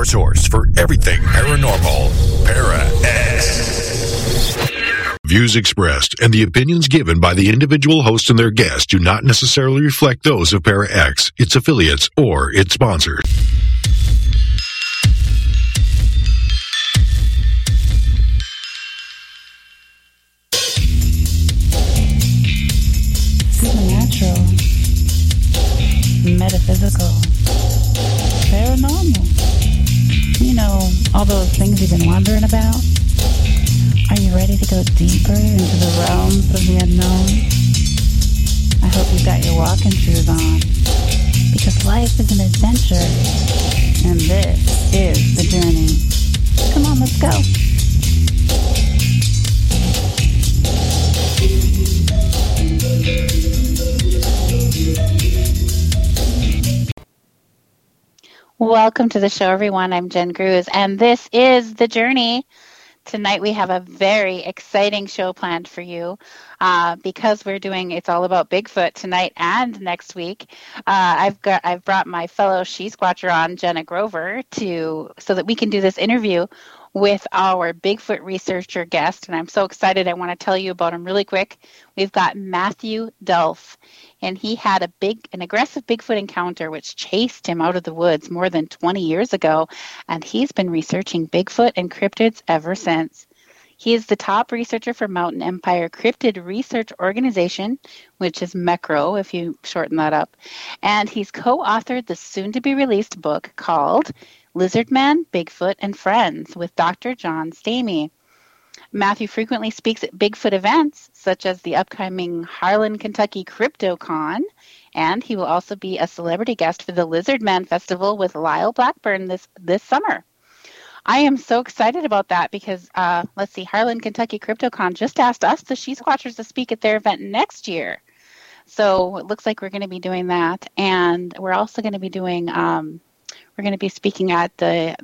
your source for everything paranormal. Para-X. Views expressed and the opinions given by the individual host and their guests do not necessarily reflect those of Para-X, its affiliates, or its sponsors. Supernatural, metaphysical, paranormal. You know, all those things you've been wondering about? Are you ready to go deeper into the realms of the unknown? I hope you've got your walking shoes on, because life is an adventure, and this is the journey. Come on, let's go. Welcome to the show, everyone. I'm Jen Cruz, and this is The Journey. Tonight we have a very exciting show planned for you because it's all about Bigfoot tonight and next week. I've brought my fellow she-squatcher on, Jenna Grover, so that we can do this interview with our Bigfoot researcher guest, and I'm so excited. I want to tell you about him really quick. We've got Matthew Delph, and he had an aggressive Bigfoot encounter which chased him out of the woods more than 20 years ago, and he's been researching Bigfoot and cryptids ever since. He is the top researcher for Mountain Empire Cryptid Research Organization, which is MECRO, if you shorten that up, and he's co-authored the soon-to-be-released book called Lizard Man, Bigfoot, and Friends with Dr. John Stamey. Matthew frequently speaks at Bigfoot events, such as the upcoming Harlan, Kentucky CryptoCon, and he will also be a celebrity guest for the Lizard Man Festival with Lyle Blackburn this summer. I am so excited about that because, Harlan, Kentucky CryptoCon just asked us, the She-Squatchers, to speak at their event next year. So it looks like we're going to be doing that, and we're also going to be doing... we're going to be speaking at the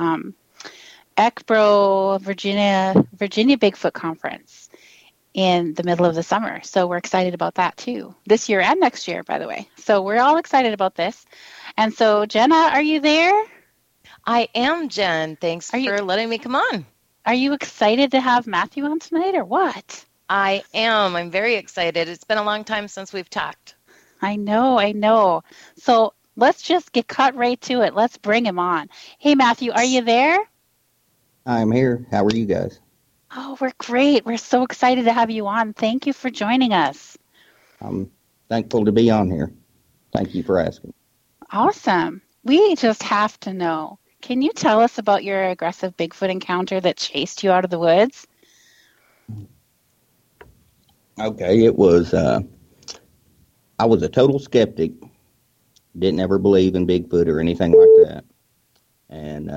Ekbro, Virginia Bigfoot Conference in the middle of the summer. So we're excited about that too, this year and next year, by the way. So we're all excited about this. And so, Jenna, are you there? I am, Jen. Thanks for letting me come on. Are you excited to have Matthew on tonight or what? I am. I'm very excited. It's been a long time since we've talked. I know. So let's just get cut right to it. Let's bring him on. Hey, Matthew, are you there? I'm here. How are you guys? Oh, we're great. We're so excited to have you on. Thank you for joining us. I'm thankful to be on here. Thank you for asking. Awesome. We just have to know. Can you tell us about your aggressive Bigfoot encounter that chased you out of the woods? Okay, it was, I was a total skeptic. Didn't ever believe in Bigfoot or anything like that. And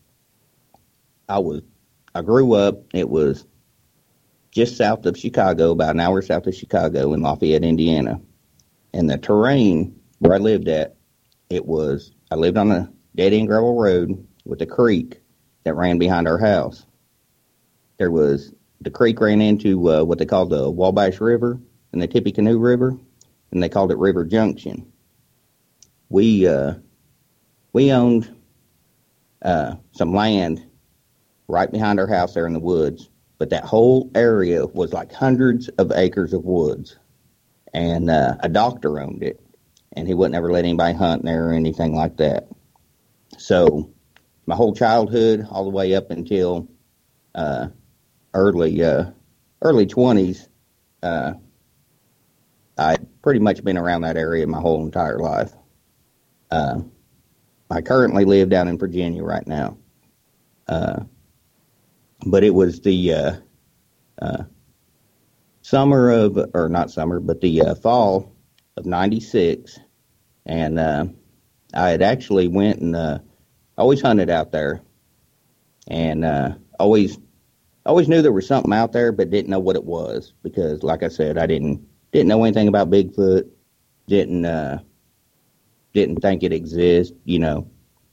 I grew up, it was just south of Chicago, about an hour south of Chicago in Lafayette, Indiana. And the terrain where I lived at, I lived on a dead-end gravel road with a creek that ran behind our house. The creek ran into what they called the Wabash River and the Tippecanoe River, and they called it River Junction. We owned some land right behind our house there in the woods, but that whole area was like hundreds of acres of woods, and a doctor owned it, and he wouldn't ever let anybody hunt there or anything like that. So my whole childhood, all the way up until early 20s, I'd pretty much been around that area my whole entire life. I currently live down in Virginia right now. But it was the fall of 96, and I had actually went and always hunted out there, and always knew there was something out there, but didn't know what it was because, like I said, I didn't know anything about Bigfoot, didn't think it existed, you know.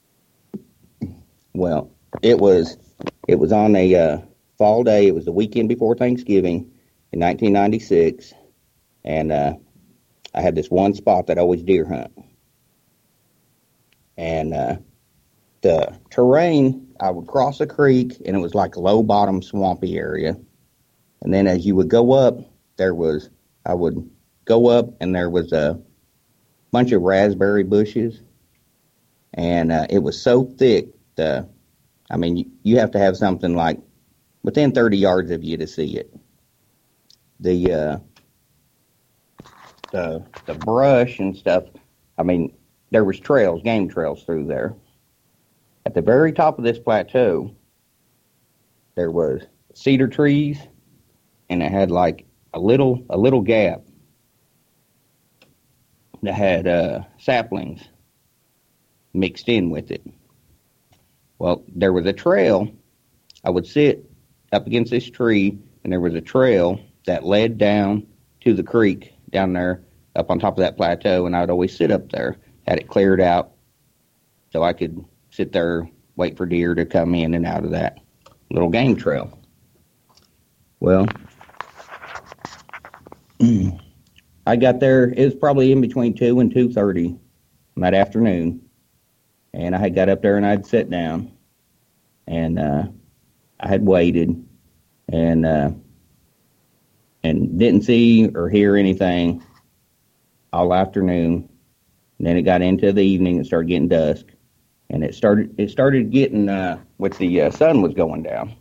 Well, it was on a fall day. It was the weekend before Thanksgiving in 1996, and I had this one spot that I always deer hunt. And the terrain, I would cross a creek, and it was like a low-bottom, swampy area. And then as you would go up, I would go up, and there was a bunch of raspberry bushes. And it was so thick, you have to have something like within 30 yards of you to see it. The brush and stuff, there was trails, game trails through there. At the very top of this plateau, there was cedar trees, and it had like a little gap that had saplings mixed in with it. Well, there was a trail. I would sit up against this tree, and there was a trail that led down to the creek down there up on top of that plateau, and I would always sit up there, had it cleared out so I could sit there, wait for deer to come in and out of that little game trail. Well, I got there, it was probably in between 2 and 2:30 that afternoon, and I had got up there and I'd sat down, and I had waited, and didn't see or hear anything all afternoon. And then it got into the evening and started getting dusk, and it started getting with the sun was going down.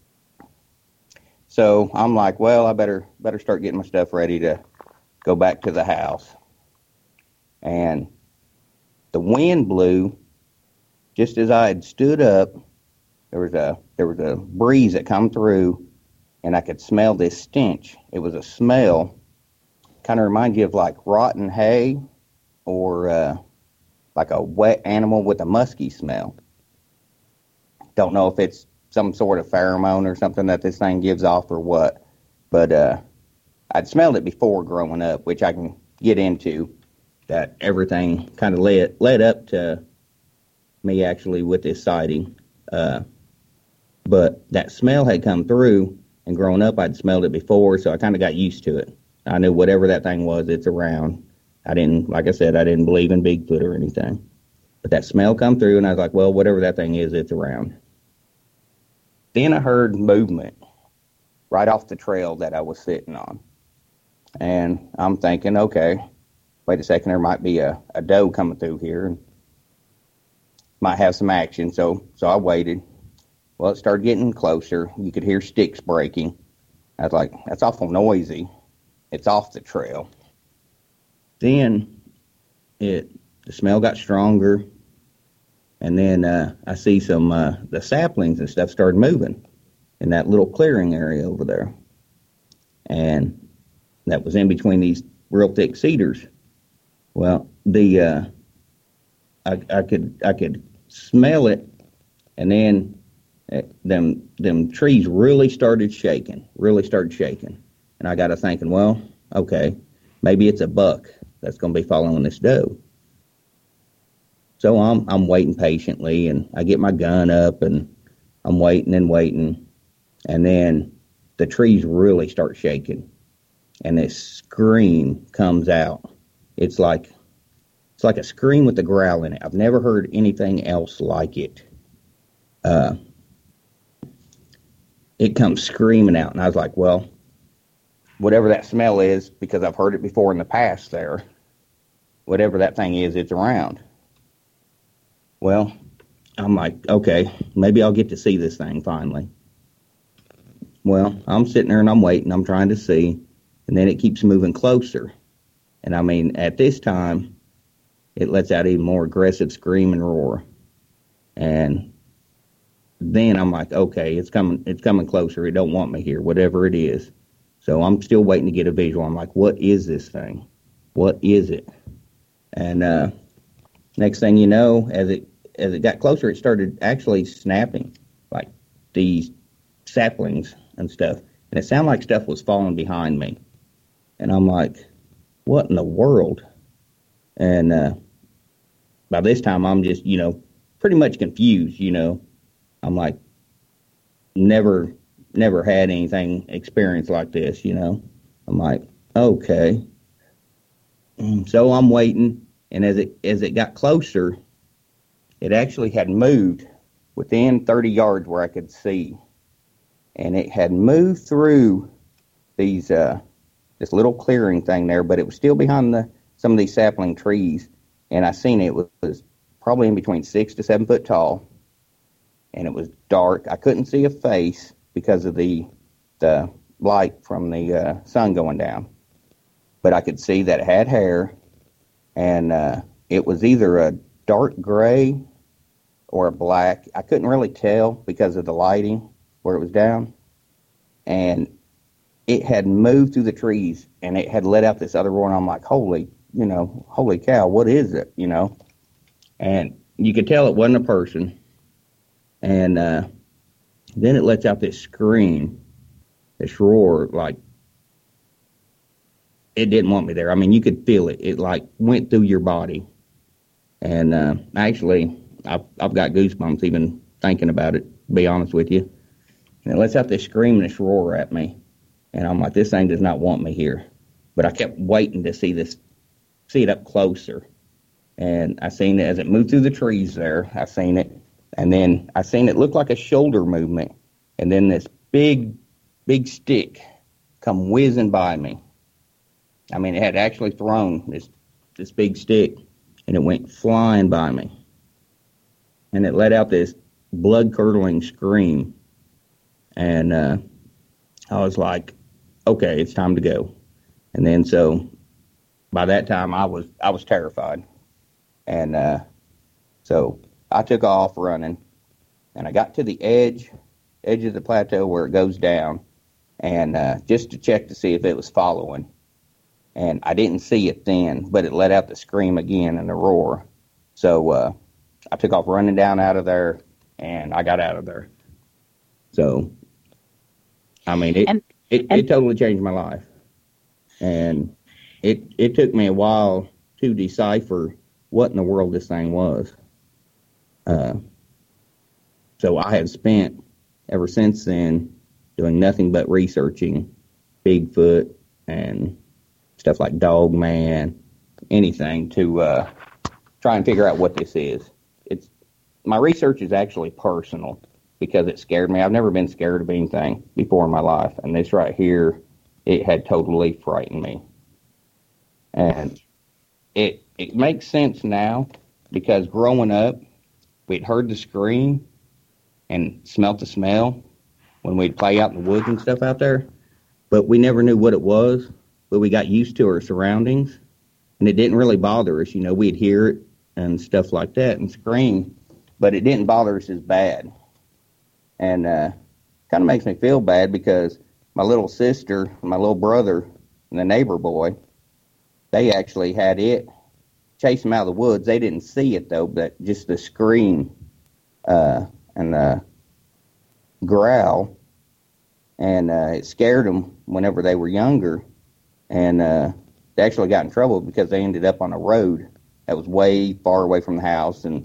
So I'm like, well, I better start getting my stuff ready to go back to the house. And the wind blew just as I had stood up. There was a breeze that come through, and I could smell this stench. It was a smell, kind of reminds you of like rotten hay, or like a wet animal with a musky smell. Don't know if it's some sort of pheromone or something that this thing gives off or what, but I'd smelled it before growing up, which I can get into. That everything kind of led up to me actually with this sighting. But that smell had come through, and growing up I'd smelled it before, so I kind of got used to it. I knew whatever that thing was, it's around. Like I said, I didn't believe in Bigfoot or anything. But that smell come through, and I was like, well, whatever that thing is, it's around. Then I heard movement right off the trail that I was sitting on. And I'm thinking, okay, wait a second, there might be a doe coming through here and might have some action. So I waited. Well, it started getting closer. You could hear sticks breaking. I was like, that's awful noisy. It's off the trail. Then the smell got stronger. And then I see the saplings and stuff started moving in that little clearing area over there. And that was in between these real thick cedars. Well, I could smell it, and then them trees really started shaking. And I got to thinking, well, okay, maybe it's a buck that's going to be following this doe. So I'm waiting patiently, and I get my gun up, and I'm waiting, and then the trees really start shaking, and this scream comes out. It's like a scream with a growl in it. I've never heard anything else like it. It comes screaming out, and I was like, well, whatever that smell is, because I've heard it before in the past there, whatever that thing is, it's around. Well, I'm like, okay, maybe I'll get to see this thing finally. Well, I'm sitting there and I'm waiting. I'm trying to see. And then it keeps moving closer. And at this time, it lets out even more aggressive scream and roar. And then I'm like, okay, it's coming closer. It don't want me here, whatever it is. So I'm still waiting to get a visual. I'm like, what is this thing? What is it? And next thing you know, as it got closer, it started actually snapping, like these saplings and stuff. And it sounded like stuff was falling behind me. And I'm like, what in the world? And by this time, I'm just, pretty much confused, I'm like, never had anything experienced like this, I'm like, okay. So I'm waiting. And as it got closer, it actually had moved within 30 yards where I could see. And it had moved through these this little clearing thing there, but it was still behind some of these sapling trees. And I seen it was probably in between 6 to 7 foot tall, and it was dark. I couldn't see a face because of the light from the sun going down, but I could see that it had hair, and it was either a dark gray or a black. I couldn't really tell because of the lighting where it was down, and it had moved through the trees, and it had let out this other roar, and I'm like, holy cow, what is it, And you could tell it wasn't a person. And then it lets out this scream, this roar, like it didn't want me there. I mean, you could feel it. It like went through your body. And actually, I've got goosebumps even thinking about it, to be honest with you. And it lets out this scream and this roar at me. And I'm like, this thing does not want me here. But I kept waiting to see it up closer. And I seen it as it moved through the trees there. I seen it. And then I seen it look like a shoulder movement. And then this big stick come whizzing by me. I mean, it had actually thrown this big stick, and it went flying by me. And it let out this blood-curdling scream. And I was like, okay, it's time to go. And then so by that time, I was terrified. And so I took off running, and I got to the edge of the plateau where it goes down, and just to check to see if it was following. And I didn't see it then, but it let out the scream again and the roar. So I took off running down out of there, and I got out of there. So, I mean, it totally changed my life. And it took me a while to decipher what in the world this thing was. So I have spent, ever since then, doing nothing but researching Bigfoot and stuff like Dog Man, anything to try and figure out what this is. My research is actually personal because it scared me. I've never been scared of anything before in my life, and this right here, it had totally frightened me. And it makes sense now because growing up, we'd heard the scream and smelt the smell when we'd play out in the woods and stuff out there, but we never knew what it was. But we got used to our surroundings, and it didn't really bother us. We'd hear it and stuff like that and scream, but it didn't bother us as bad. And kind of makes me feel bad because my little sister, my little brother, and the neighbor boy, they actually had it chase them out of the woods. They didn't see it, though, but just the scream and the growl, and it scared them whenever they were younger. And they actually got in trouble because they ended up on a road that was way far away from the house. And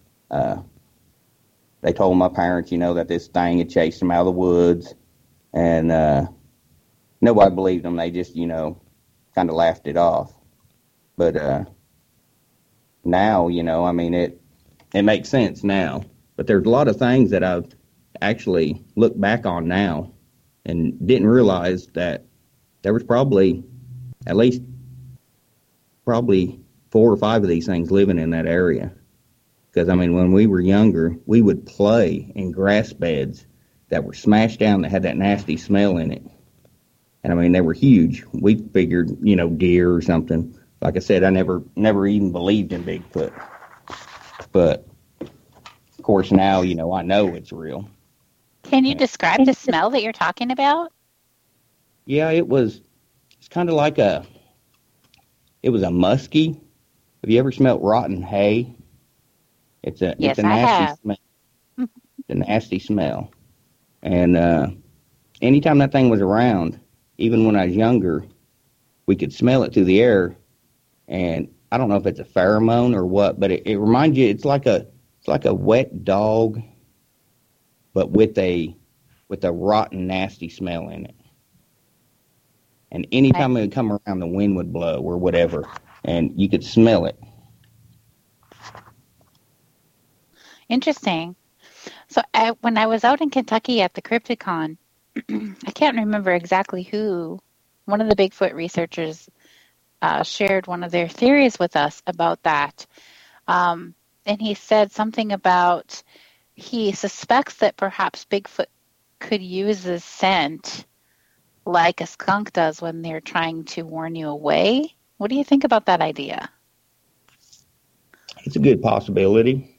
they told my parents, that this thing had chased them out of the woods. And nobody believed them. They just, kind of laughed it off. But now, I mean, it makes sense now. But there's a lot of things that I've actually looked back on now and didn't realize that there was probably at least 4 or 5 of these things living in that area. Because, I mean, when we were younger, we would play in grass beds that were smashed down that had that nasty smell in it. And, I mean, they were huge. We figured, deer or something. Like I said, I never even believed in Bigfoot. But, of course, now, I know it's real. Can you describe the smell that you're talking about? Yeah, it's kind of like it was a musky. Have you ever smelled rotten hay? It's a nasty smell. It's a nasty smell. And anytime that thing was around, even when I was younger, we could smell it through the air. And I don't know if it's a pheromone or what, but it reminds you, it's like a wet dog, but with a rotten, nasty smell in it. And anytime it would come around, the wind would blow or whatever, and you could smell it. Interesting. So when I was out in Kentucky at the Crypticon, I can't remember exactly who, one of the Bigfoot researchers shared one of their theories with us about that. And he said something about he suspects that perhaps Bigfoot could use the scent like a skunk does when they're trying to warn you away. What do you think about that idea? It's a good possibility.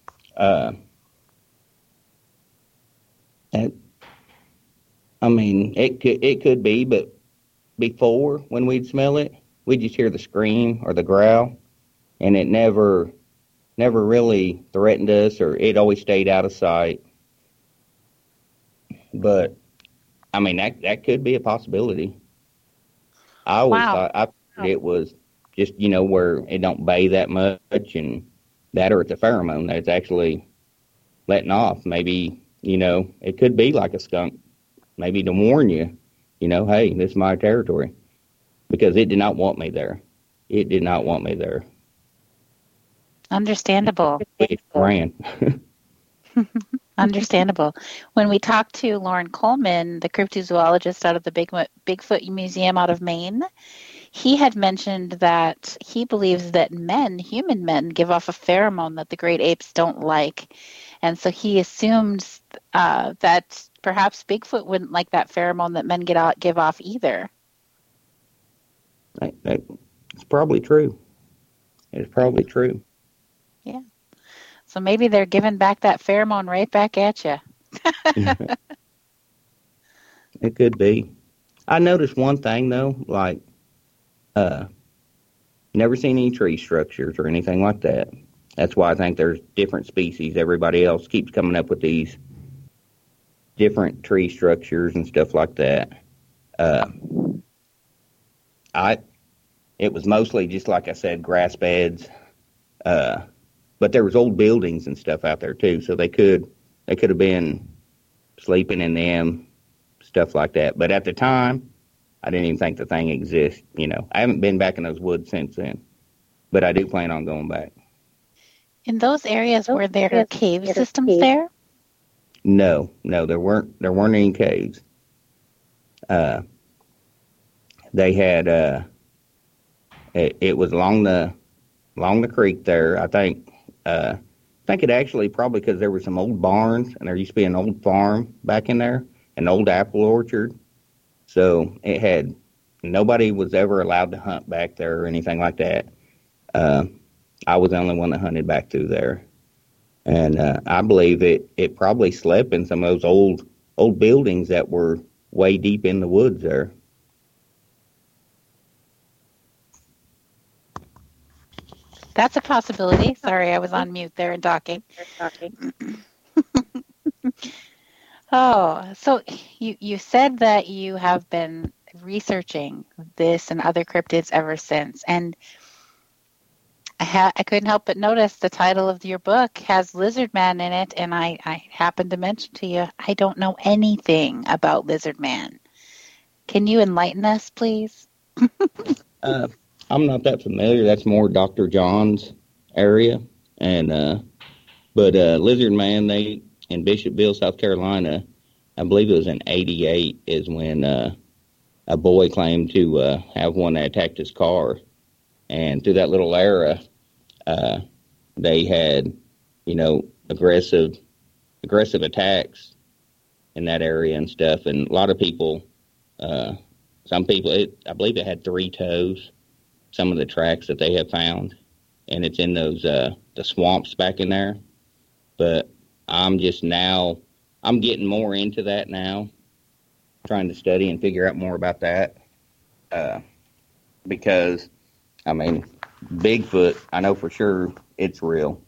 It could be, but before, when we'd smell it, we'd just hear the scream or the growl, and it never really threatened us, or it always stayed out of sight. But that could be a possibility. I always thought it was just where it don't bay that much, and that, or it's a pheromone that's actually letting off. Maybe it could be like a skunk, maybe to warn you, hey, this is my territory, because it did not want me there. It did not want me there. Understandable. It ran. Understandable. When we talked to Lauren Coleman, the cryptozoologist out of the Bigfoot Museum out of Maine, he had mentioned that he believes that human men, give off a pheromone that the great apes don't like. And so he assumed that perhaps Bigfoot wouldn't like that pheromone that men give off either. It's probably true. It's probably true. Yeah. So maybe they're giving back that pheromone right back at you. It could be. I noticed one thing, though, like, never seen any tree structures or anything like that. That's why I think there's different species. Everybody else keeps coming up with these different tree structures and stuff like that. It was mostly, just like I said, grass beds. But there was old buildings and stuff out there too, so they could have been sleeping in them, stuff like that. But at the time, I didn't even think the thing exists. I haven't been back in those woods since then, but I do plan on going back. In those areas, were there cave systems there? No, there weren't any caves. They had it was along the creek there. I think it actually, probably because there were some old barns, and there used to be an old farm back in there, an old apple orchard. So nobody was ever allowed to hunt back there or anything like that. I was the only one that hunted back through there. And I believe it probably slept in some of those old buildings that were way deep in the woods there. That's a possibility. Sorry, I was on mute there and talking. Oh, so you said that you have been researching this and other cryptids ever since, and I couldn't help but notice the title of your book has Lizard Man in it, and I happened to mention to you, I don't know anything about Lizard Man. Can you enlighten us, please? I'm not that familiar. That's more Dr. John's area. But Lizard Man, in Bishopville, South Carolina, I believe it was in 88, is when a boy claimed to have one that attacked his car. And through that little era, they had, aggressive attacks in that area and stuff. And a lot of people, some people, I believe it had 3 toes, some of the tracks that they have found. And it's in those, the swamps back in there. But I'm getting more into that now, trying to study and figure out more about that. Because, Bigfoot, I know for sure it's real.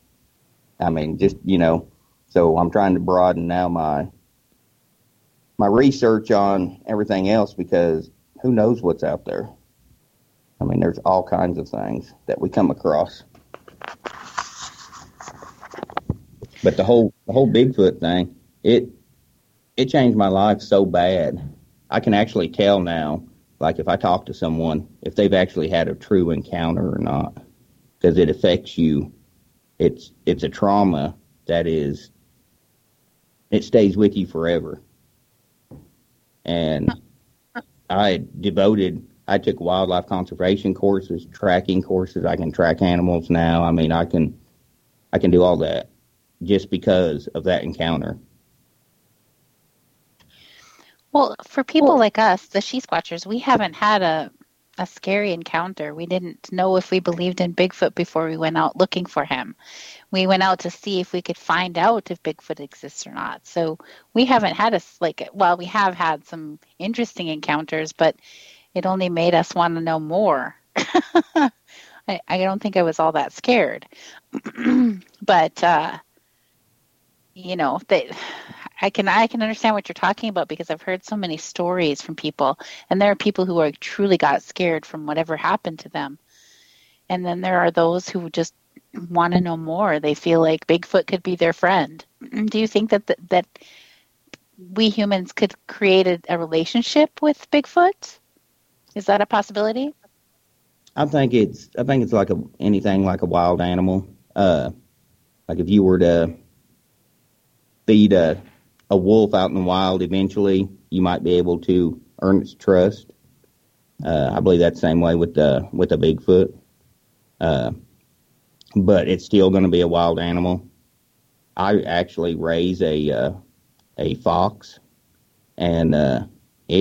So I'm trying to broaden now my research on everything else, because who knows what's out there. There's all kinds of things that we come across. But the whole Bigfoot thing, it changed my life so bad. I can actually tell now, like if I talk to someone, if they've actually had a true encounter or not, because it affects you. It's a trauma it stays with you forever. And I took wildlife conservation courses, tracking courses. I can track animals now. I mean, I can do all that just because of that encounter. Well, for people like us, the She Squatchers, we haven't had a scary encounter. We didn't know if we believed in Bigfoot before we went out looking for him. We went out to see if we could find out if Bigfoot exists or not. So we haven't had we have had some interesting encounters, but it only made us want to know more. I don't think I was all that scared. But, I can understand what you're talking about because I've heard so many stories from people, and there are people who are truly got scared from whatever happened to them. And then there are those who just want to know more. They feel like Bigfoot could be their friend. Do you think that we humans could create a relationship with Bigfoot? Is that a possibility? I think it's like anything like a wild animal. Like if you were to feed a wolf out in the wild, eventually you might be able to earn its trust. I believe that's the same way with a Bigfoot. But it's still going to be a wild animal. I actually raise a fox, and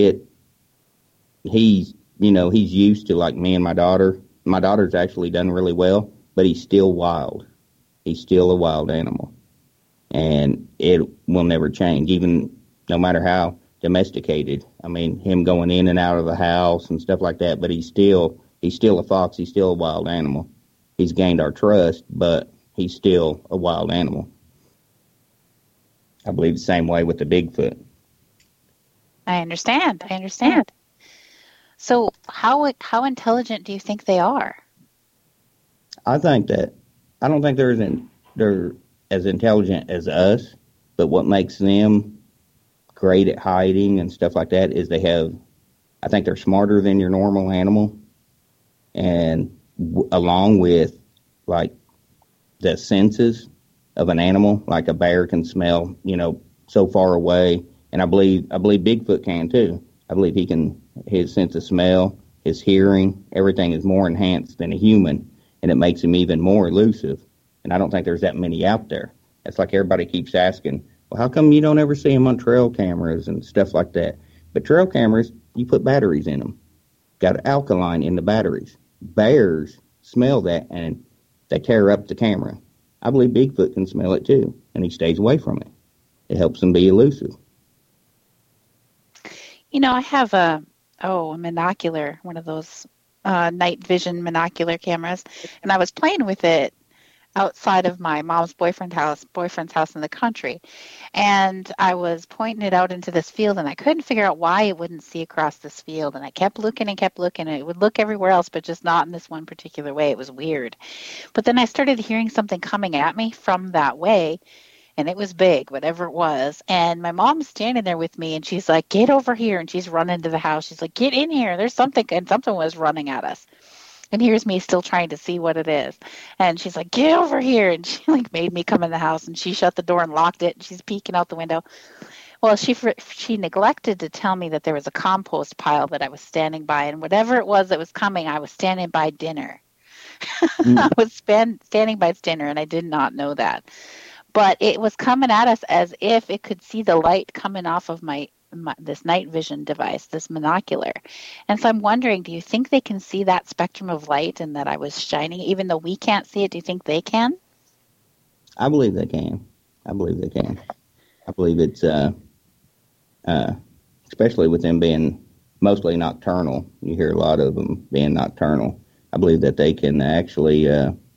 he's used to like me and my daughter. My daughter's actually done really well, but he's still wild. He's still a wild animal, and it will never change, even no matter how domesticated. I mean, him going in and out of the house and stuff like that, but he's still a fox. He's still a wild animal. He's gained our trust, but he's still a wild animal. I believe the same way with the Bigfoot. I understand. So how intelligent do you think they are? I don't think they're as intelligent as us, but what makes them great at hiding and stuff like that is I think they're smarter than your normal animal. And along with like the senses of an animal, like a bear can smell, so far away. And I believe Bigfoot can too. I believe his sense of smell, his hearing, everything is more enhanced than a human, and it makes him even more elusive. And I don't think there's that many out there. It's like everybody keeps asking, well, how come you don't ever see them on trail cameras and stuff like that? But trail cameras, you put batteries in them. Got alkaline in the batteries. Bears smell that, and they tear up the camera. I believe Bigfoot can smell it too, and he stays away from it. It helps him be elusive. I have a monocular, one of those night vision monocular cameras, and I was playing with it outside of my mom's boyfriend's house in the country, and I was pointing it out into this field, and I couldn't figure out why it wouldn't see across this field, and I kept looking, and it would look everywhere else, but just not in this one particular way. It was weird. But then I started hearing something coming at me from that way, and it was big, whatever it was. And my mom's standing there with me, and she's like, get over here. And she's running to the house. She's like, get in here. There's something. And something was running at us. And here's me still trying to see what it is. And she's like, get over here. And she made me come in the house, and she shut the door and locked it. And she's peeking out the window. Well, she neglected to tell me that there was a compost pile that I was standing by. And whatever it was that was coming, I was standing by dinner. I was standing by dinner, and I did not know that. But it was coming at us as if it could see the light coming off of this night vision device, this monocular. And so I'm wondering, do you think they can see that spectrum of light and that I was shining, even though we can't see it? Do you think they can? I believe they can. I believe it's, especially with them being mostly nocturnal. You hear a lot of them being nocturnal. I believe that they can actually,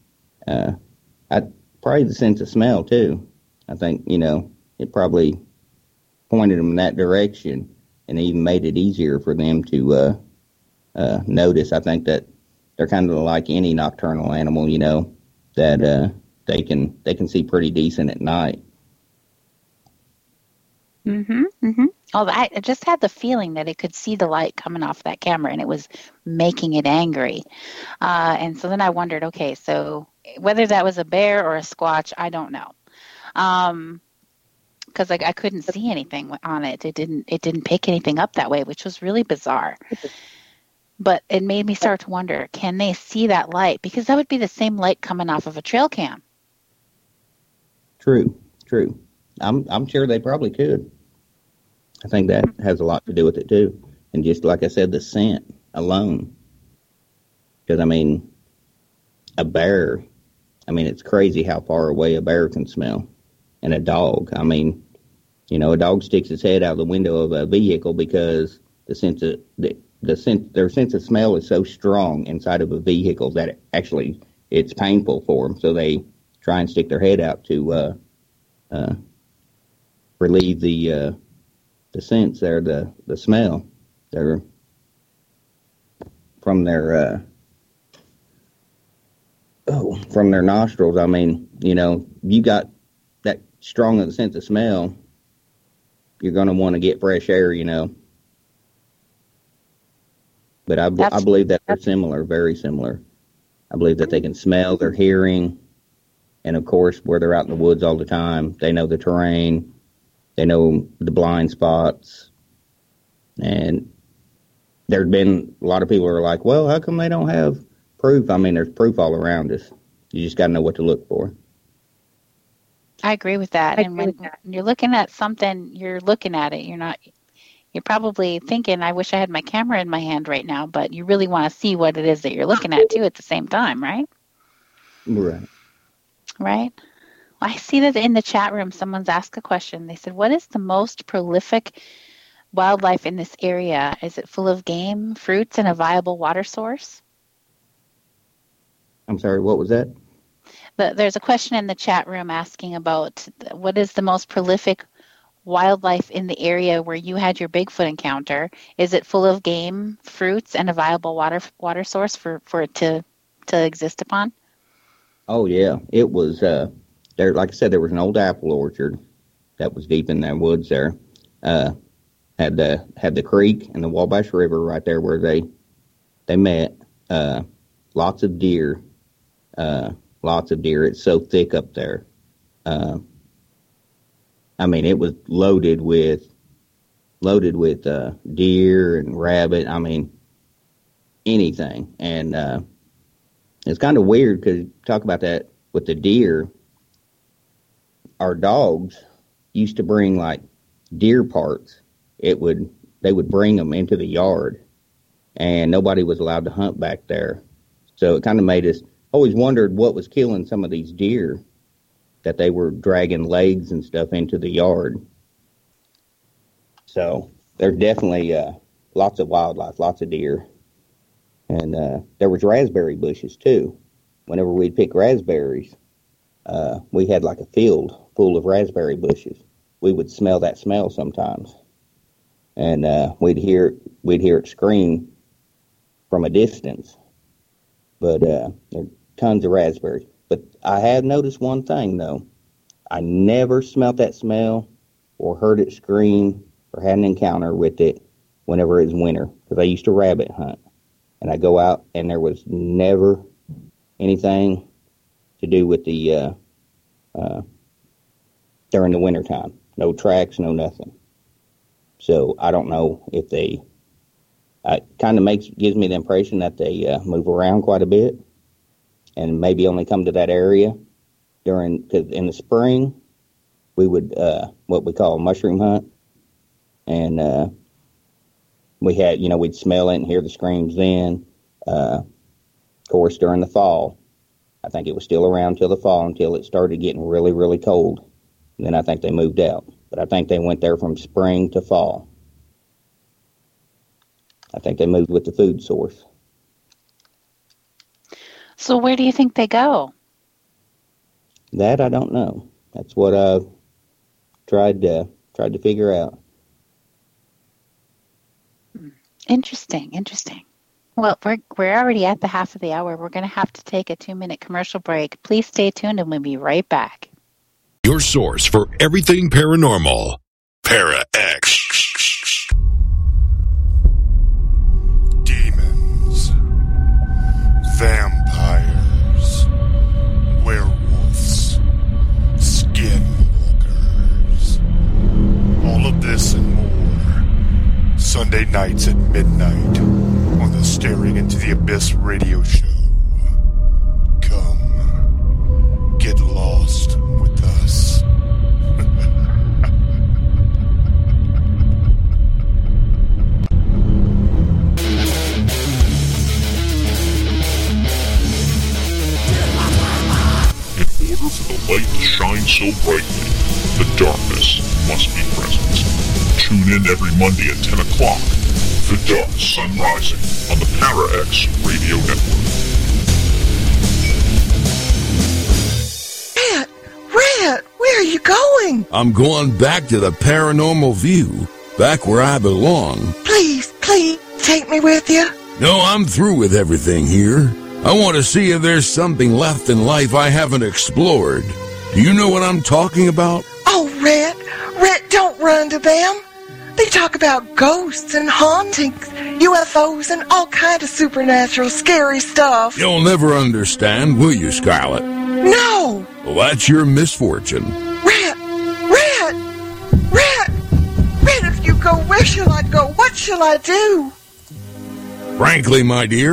probably the sense of smell too. I think, it probably pointed them in that direction and even made it easier for them to notice. I think that they're kind of like any nocturnal animal, that they can see pretty decent at night. Oh, I just had the feeling that it could see the light coming off that camera, and it was making it angry. And so then I wondered, okay, so whether that was a bear or a squatch, I don't know. because I couldn't see anything on it. It didn't pick anything up that way, which was really bizarre. But it made me start to wonder, can they see that light? Because that would be the same light coming off of a trail cam. True. I'm sure they probably could. I think that has a lot to do with it too. And just like I said, the scent alone. Because, I mean, a bear, I mean, it's crazy how far away a bear can smell. And a dog, I mean, you know, a dog sticks its head out the window of a vehicle because their sense of smell is so strong inside of a vehicle that it's painful for them. So they try and stick their head out to relieve the scents there, the smell there from their nostrils. I mean, you know, you got that strong of a sense of smell, you're going to want to get fresh air, you know. But I believe that they're similar, very similar. I believe that they can smell, they're hearing, and of course, where they're out in the woods all the time, they know the terrain, they know the blind spots, and there's been a lot of people who are like, well, how come they don't have proof? I mean, there's proof all around us. You just got to know what to look for. I agree with that. And when you're looking at something, you're looking at it. You're probably thinking, I wish I had my camera in my hand right now, but you really want to see what it is that you're looking at too at the same time, right? Right. Right? Well, I see that in the chat room, someone's asked a question. They said, what is the most prolific wildlife in this area? Is it full of game, fruits, and a viable water source? I'm sorry, what was that? There's a question in the chat room asking about what is the most prolific wildlife in the area where you had your Bigfoot encounter. Is it full of game, fruits, and a viable water source for it to exist upon? Oh yeah, it was there. Like I said, there was an old apple orchard that was deep in the woods there. Had the creek and the Wabash River right there where they met. Lots of deer. It's so thick up there. I mean, it was loaded with deer and rabbit. I mean, anything. And it's kind of weird because talk about that with the deer. Our dogs used to bring like deer parts. They would bring them into the yard, and nobody was allowed to hunt back there. So it kind of made us always wondered what was killing some of these deer, that they were dragging legs and stuff into the yard. So there's definitely lots of wildlife, lots of deer. And there was raspberry bushes too. Whenever we'd pick raspberries, we had like a field full of raspberry bushes. We would smell that smell sometimes. And we'd hear it scream from a distance. But there are tons of raspberries. But I have noticed one thing, though. I never smelt that smell or heard it scream or had an encounter with it whenever it was winter, because I used to rabbit hunt. And I go out, and there was never anything to do with the during the wintertime. No tracks, no nothing. So I don't know if they... It kind of gives me the impression that they move around quite a bit and maybe only come to that area because in the spring we would what we call a mushroom hunt, and we had, we'd smell it and hear the screams then. Of course, during the fall, I think it was still around till the fall until it started getting really, really cold. And then I think they moved out, but I think they went there from spring to fall. I think they moved with the food source. So where do you think they go? That I don't know. That's what I've tried to figure out. Interesting. Well, we're already at the half of the hour. We're going to have to take a 2-minute commercial break. Please stay tuned, and we'll be right back. Your source for everything paranormal. Para X. Demons, vampires, werewolves, skin Monday nights at midnight on the Staring Into the Abyss radio show. Come, get lost with us. In order for the light to shine so brightly, the darkness must be present. Tune in every Monday at 10 o'clock for Dark Sun Rising on the Para-X Radio Network. Red, where are you going? I'm going back to the Paranormal View, back where I belong. Please, take me with you. No, I'm through with everything here. I want to see if there's something left in life I haven't explored. Do you know what I'm talking about? Oh, Red, don't run to them. They talk about ghosts and hauntings, UFOs, and all kind of supernatural scary stuff. You'll never understand, will you, Scarlet? No! Well, that's your misfortune. Red, if you go, where shall I go? What shall I do? Frankly, my dear...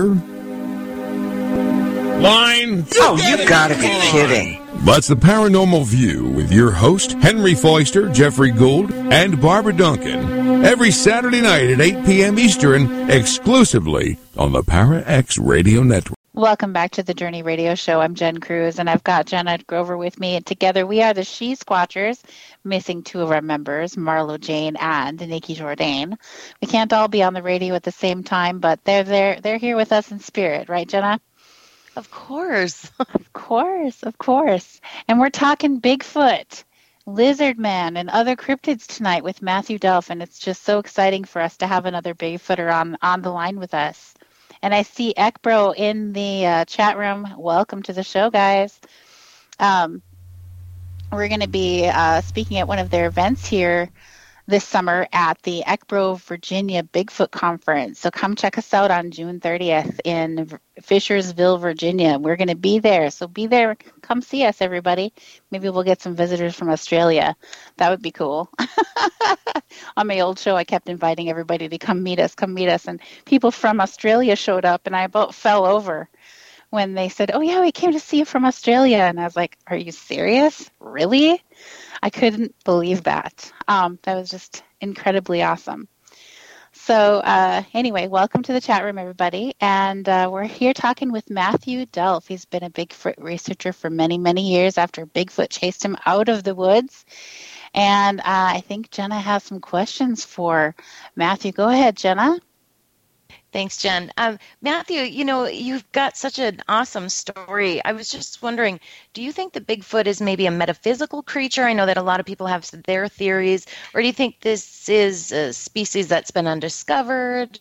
Line! Oh, you gotta be kidding. That's the Paranormal View with your host, Henry Foister, Jeffrey Gould, and Barbara Duncan. Every Saturday night at 8 p.m. Eastern, exclusively on the Para-X Radio Network. Welcome back to the Journey Radio Show. I'm Jen Cruz, and I've got Jenna Grover with me. And together we are the She Squatchers, missing two of our members, Marlo Jane and Nikki Jourdain. We can't all be on the radio at the same time, but they're here with us in spirit, right, Jenna? Of course. Of course. And we're talking Bigfoot, Lizard Man, and other cryptids tonight with Matthew Delph, and it's just so exciting for us to have another Bigfooter on the line with us. And I see Ekbro in the chat room. Welcome to the show, guys. We're going to be speaking at one of their events here this summer at the Ekbro, Virginia Bigfoot Conference. So come check us out on June 30th in Fishersville, Virginia. We're going to be there. So be there. Come see us, everybody. Maybe we'll get some visitors from Australia. That would be cool. On my old show, I kept inviting everybody to come meet us. And people from Australia showed up, and I about fell over when they said, oh, yeah, we came to see you from Australia. And I was like, are you serious? Really? I couldn't believe that. That was just incredibly awesome. So anyway, welcome to the chat room, everybody. And we're here talking with Matthew Delph. He's been a Bigfoot researcher for many, many years after Bigfoot chased him out of the woods. And I think Jenna has some questions for Matthew. Go ahead, Jenna. Thanks, Jen. Matthew, you've got such an awesome story. I was just wondering, do you think that Bigfoot is maybe a metaphysical creature? I know that a lot of people have their theories. Or do you think this is a species that's been undiscovered?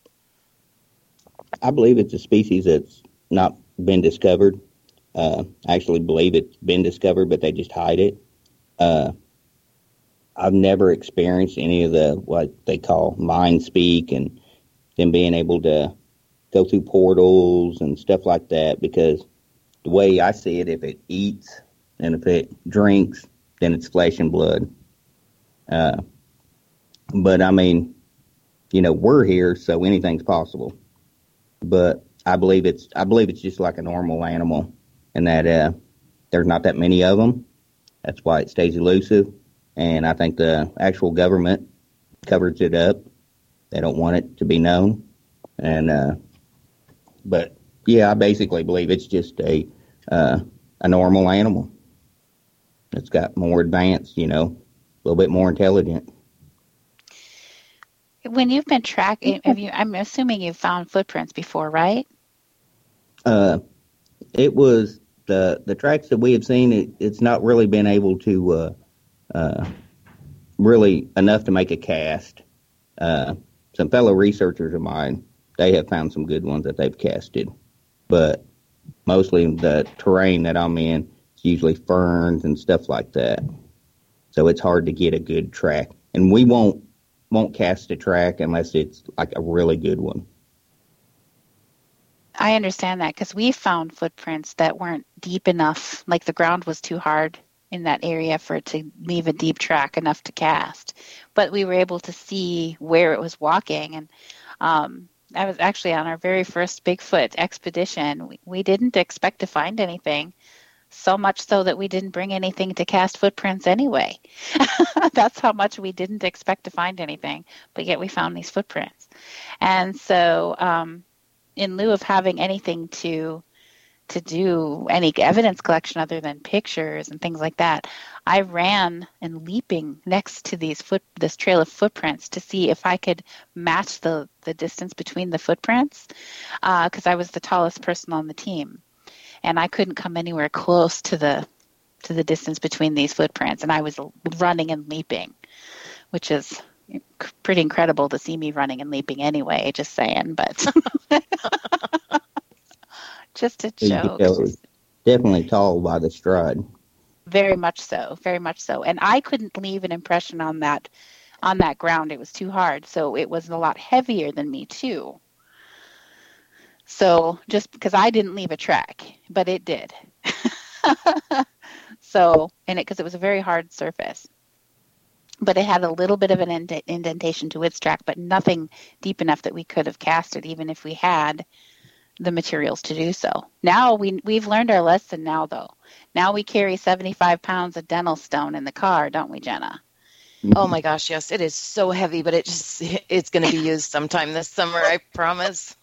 I believe it's a species that's not been discovered. I actually believe it's been discovered, but they just hide it. I've never experienced any of the, what they call mind speak and them being able to go through portals and stuff like that, because the way I see it, if it eats and if it drinks, then it's flesh and blood. But I mean, we're here, so anything's possible. But I believe it's just like a normal animal, and that there's not that many of them. That's why it stays elusive, and I think the actual government covers it up. They don't want it to be known. And, but yeah, I basically believe it's just a normal animal. It's got more advanced, a little bit more intelligent. When you've been tracking, I'm assuming you've found footprints before, right? It was the tracks that we have seen. It's not really been able to, really enough to make a cast. Some fellow researchers of mine, they have found some good ones that they've casted, but mostly the terrain that I'm in is usually ferns and stuff like that. So it's hard to get a good track, and we won't cast a track unless it's like a really good one. I understand that because we found footprints that weren't deep enough, like the ground was too hard in that area for it to leave a deep track enough to cast. But we were able to see where it was walking. And I was actually on our very first Bigfoot expedition. We didn't expect to find anything, so much so that we didn't bring anything to cast footprints anyway. That's how much we didn't expect to find anything, but yet we found these footprints. And so in lieu of having anything to do any evidence collection other than pictures and things like that, I ran and leaping next to this trail of footprints to see if I could match the distance between the footprints, because I was the tallest person on the team, and I couldn't come anywhere close to the distance between these footprints, and I was running and leaping, which is pretty incredible to see me running and leaping anyway, just saying, but just a joke. It was definitely tall by the stride. Very much so, very much so. And I couldn't leave an impression on that ground. It was too hard. So it was a lot heavier than me too. So just because I didn't leave a track, but it did. So, because it was a very hard surface. But it had a little bit of an indentation to its track, but nothing deep enough that we could have cast it, even if we had the materials to do so. Now we've learned our lesson now, though. Now we carry 75 pounds of dental stone in the car, don't we, Jenna? Oh my gosh, yes. It is so heavy, but it's going to be used sometime this summer, I promise.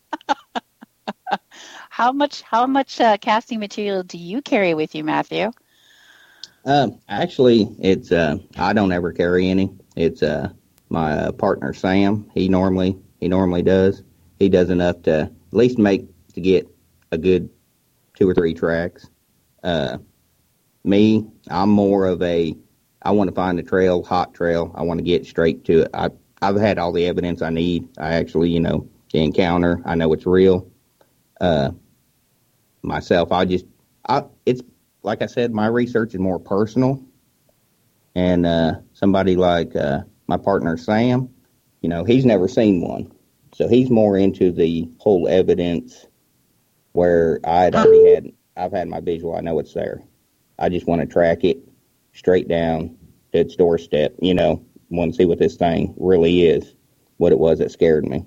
How much casting material do you carry with you, Matthew? Actually, it's I don't ever carry any. It's my partner Sam. He normally does. He does enough to at least to get a good 2 or 3 tracks. Me, I'm more of I want to find a hot trail. I want to get straight to it. I've had all the evidence I need. I actually, the encounter. I know it's real. Myself, it's like I said, my research is more personal. And somebody like my partner Sam, he's never seen one. So he's more into the whole evidence where I've had my visual. I know it's there. I just want to track it straight down to its doorstep, want to see what this thing really is, what it was that scared me.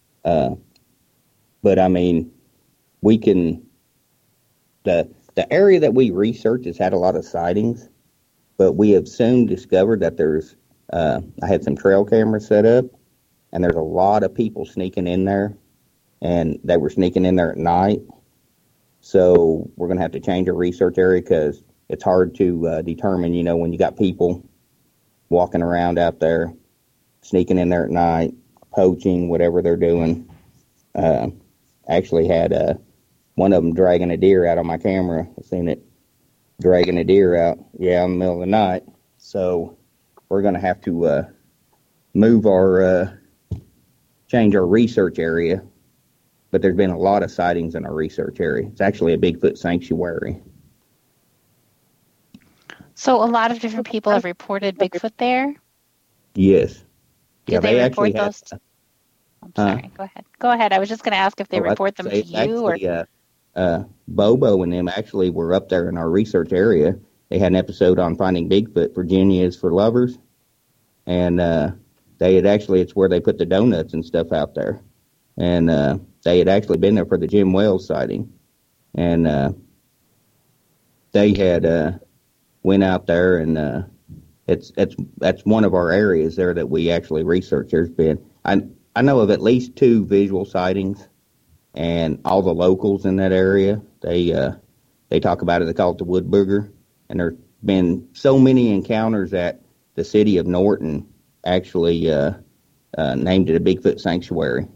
But I mean, we can, the area that we research has had a lot of sightings, but we have soon discovered that there's, I had some trail cameras set up, and there's a lot of people sneaking in there, and they were sneaking in there at night. So we're going to have to change our research area because it's hard to determine, when you got people walking around out there, sneaking in there at night, poaching, whatever they're doing. Actually had one of them dragging a deer out on my camera. I seen it dragging a deer out, in the middle of the night. So we're going to have to change our research area, but there's been a lot of sightings in our research area. It's actually a Bigfoot sanctuary. So a lot of different people have reported Bigfoot there? Yes. Did they report those? I'm sorry. Go ahead. I was just going to ask if they report them to you. Actually, Bobo and them actually were up there in our research area. They had an episode on finding Bigfoot. Virginia is for lovers. And it's where they put the donuts and stuff out there. And they had actually been there for the Jim Wells sighting. And they had went out there, and that's one of our areas there that we actually research. There's been, I know of at least 2 visual sightings, and all the locals in that area, they talk about it. They call it the Wood Booger. And there's been so many encounters that the city of Norton actually named it a Bigfoot sanctuary.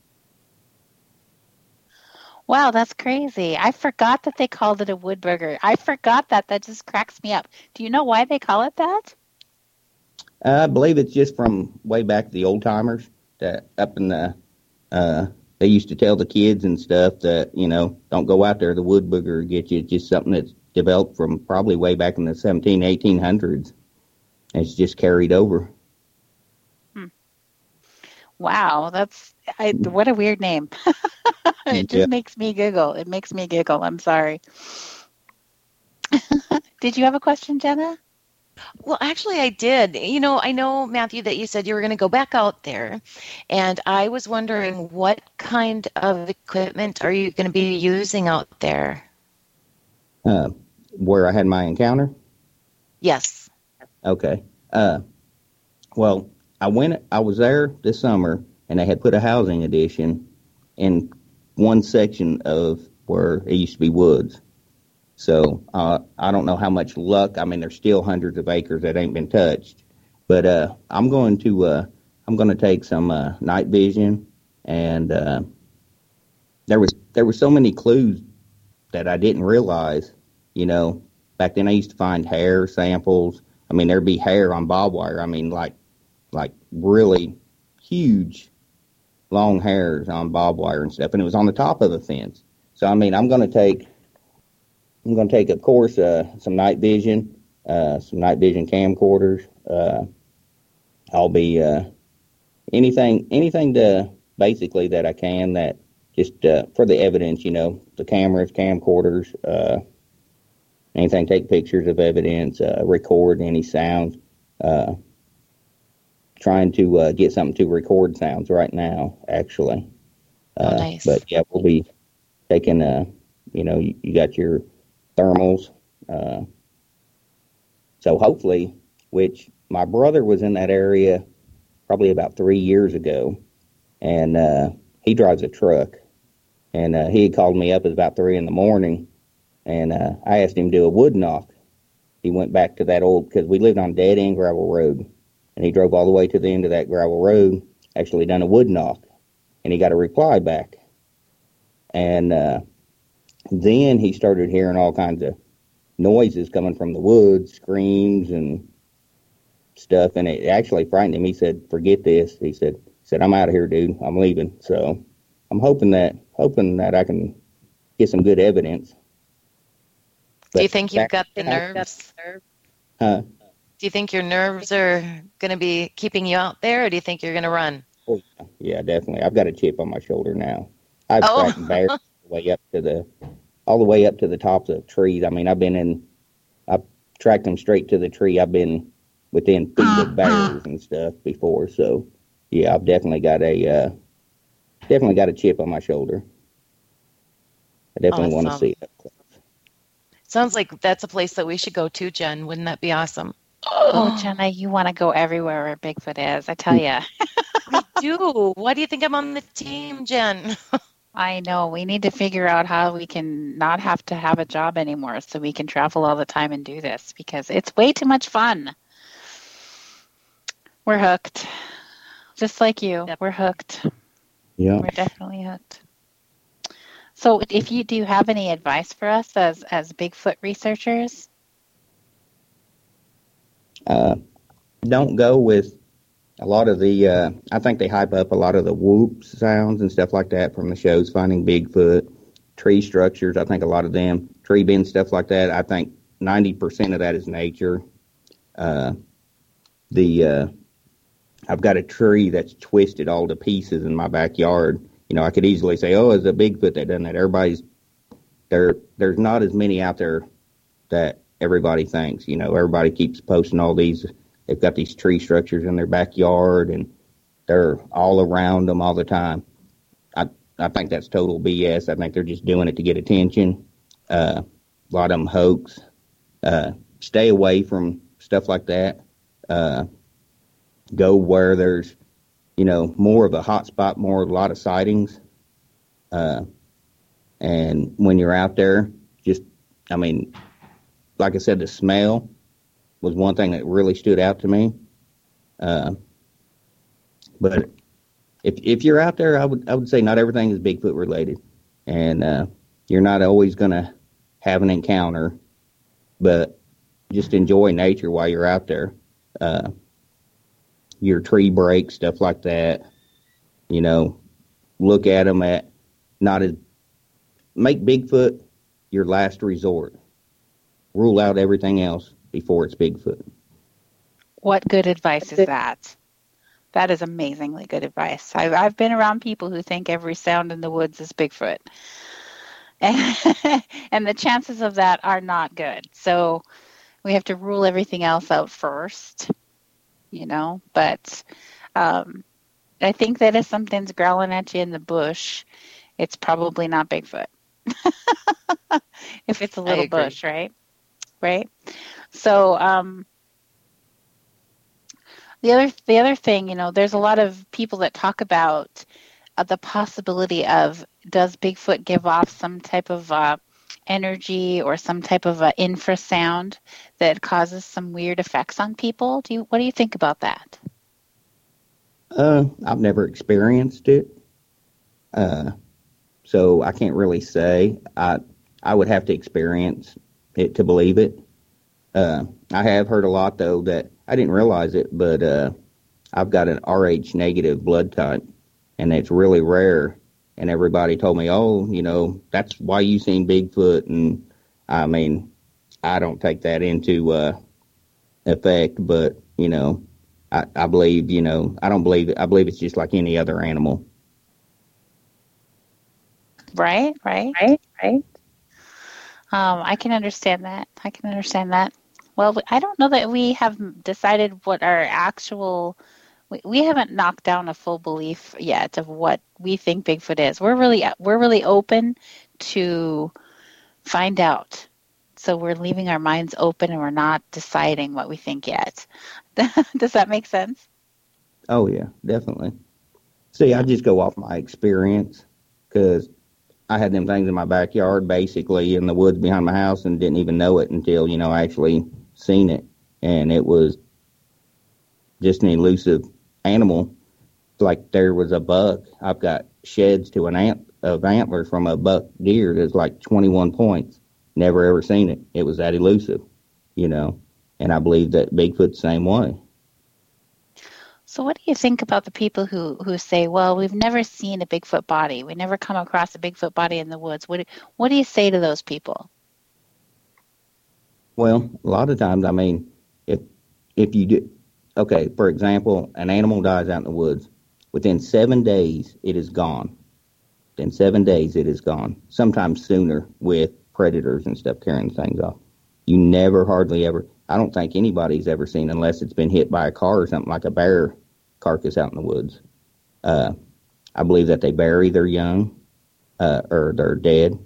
Wow, that's crazy. I forgot that they called it a wood burger. I forgot that. That just cracks me up. Do you know why they call it that? I believe it's just from way back the old timers that up in the, they used to tell the kids and stuff that, don't go out there. The wood booger will get you. It's just something that's developed from probably way back in the 1800s. And it's just carried over. Wow, what a weird name. It just makes me giggle. It makes me giggle. I'm sorry. Did you have a question, Jenna? Well, actually, I did. I know, Matthew, that you said you were going to go back out there, and I was wondering what kind of equipment are you going to be using out there? Where I had my encounter? Yes. Okay. Well, I was there this summer, and they had put a housing addition in one section of where it used to be woods. So I don't know how much luck. I mean, there's still hundreds of acres that ain't been touched. But I'm going to take some night vision, and there was so many clues that I didn't realize. Back then I used to find hair samples. I mean, there'd be hair on barbed wire. I mean, like really huge, long hairs on barbed wire and stuff, and it was on the top of the fence. So I mean, I'm going to take, of course, some night vision camcorders. I'll be anything to basically that I can, that just for the evidence, the cameras, camcorders, anything, take pictures of evidence, record any sounds. Trying to get something to record sounds right now, actually. Nice. But yeah, we'll be taking, you got your thermals. So hopefully, which my brother was in that area probably about 3 years ago, and he drives a truck, and he had called me up at about 3 a.m, and I asked him to do a wood knock. He went back to that old, because we lived on a dead-end gravel road, and he drove all the way to the end of that gravel road, actually done a wood knock, and he got a reply back. And then he started hearing all kinds of noises coming from the woods, screams and stuff, and it actually frightened him. He said, "Forget this." He said, "I'm out of here, dude. I'm leaving." So I'm hoping that I can get some good evidence. Do you think you've got the nerves? Huh? Do you think your nerves are going to be keeping you out there, or do you think you're going to run? Oh, yeah, definitely. I've got a chip on my shoulder now. I've tracked bears all the way up to the tops of trees. I mean, I've tracked them straight to the tree. I've been within feet of bears and stuff before. So yeah, I've definitely got a chip on my shoulder. I definitely want to see it. Sounds like that's a place that we should go to, Jen. Wouldn't that be awesome? Oh, Jenna, you want to go everywhere where Bigfoot is, I tell you. I do. Why do you think I'm on the team, Jen? I know. We need to figure out how we can not have to have a job anymore so we can travel all the time and do this, because it's way too much fun. We're hooked. Just like you. Yep. We're hooked. Yeah. We're definitely hooked. So do you have any advice for us as Bigfoot researchers? Don't go with a lot of the, I think they hype up a lot of the whoops sounds and stuff like that from the shows, Finding Bigfoot, tree structures. I think a lot of them, tree bends, stuff like that. I think 90% of that is nature. I've got a tree that's twisted all to pieces in my backyard. I could easily say, oh, it's a Bigfoot that done that. There's not as many out there that everybody thinks. Everybody keeps posting all these. They've got these tree structures in their backyard, and they're all around them all the time. I think that's total BS. I think they're just doing it to get attention. A lot of them hoax. Stay away from stuff like that. Go where there's, more of a hot spot, a lot of sightings. And when you're out there, like I said, the smell was one thing that really stood out to me. But if you're out there, I would say not everything is Bigfoot related, and you're not always going to have an encounter, but just enjoy nature while you're out there. Your tree breaks, stuff like that. Look at them make Bigfoot your last resort. Rule out everything else before it's Bigfoot. What good advice is that? That is amazingly good advice. I've been around people who think every sound in the woods is Bigfoot. And the chances of that are not good. So we have to rule everything else out first, but I think that if something's growling at you in the bush, it's probably not Bigfoot. If it's a little bush, right? So the other thing, there's a lot of people that talk about the possibility of, does Bigfoot give off some type of energy or some type of infrasound that causes some weird effects on people? What do you think about that? I've never experienced it, so I can't really say. I would have to experience it to believe it. I have heard a lot, though, that I didn't realize it, but I've got an Rh negative blood type, and it's really rare. And everybody told me, oh, that's why you seen Bigfoot. And I mean, I don't take that into effect, but, I believe, I don't believe it. I believe it's just like any other animal. Right. I can understand that. Well, I don't know that we have decided what our actual. We haven't knocked down a full belief yet of what we think Bigfoot is. We're really open to find out. So we're leaving our minds open, and we're not deciding what we think yet. Does that make sense? Oh yeah, definitely. See, I just go off my experience, because I had them things in my backyard, basically in the woods behind my house, and didn't even know it until, I actually seen it. And it was just an elusive animal. Like there was a buck. I've got sheds to of antlers from a buck deer that's like 21 points. Never ever seen it. It was that elusive, and I believe that Bigfoot's the same way. So what do you think about the people who say, well, we've never seen a Bigfoot body. We never come across a Bigfoot body in the woods. What do you say to those people? Well, a lot of times, I mean, if you do, okay, for example, an animal dies out in the woods. Within 7 days, it is gone. Within 7 days, it is gone. Sometimes sooner with predators and stuff carrying things off. You never, hardly ever, I don't think anybody's ever seen, unless it's been hit by a car or something, like a bear carcass out in the woods. I believe that they bury their young, or they're dead.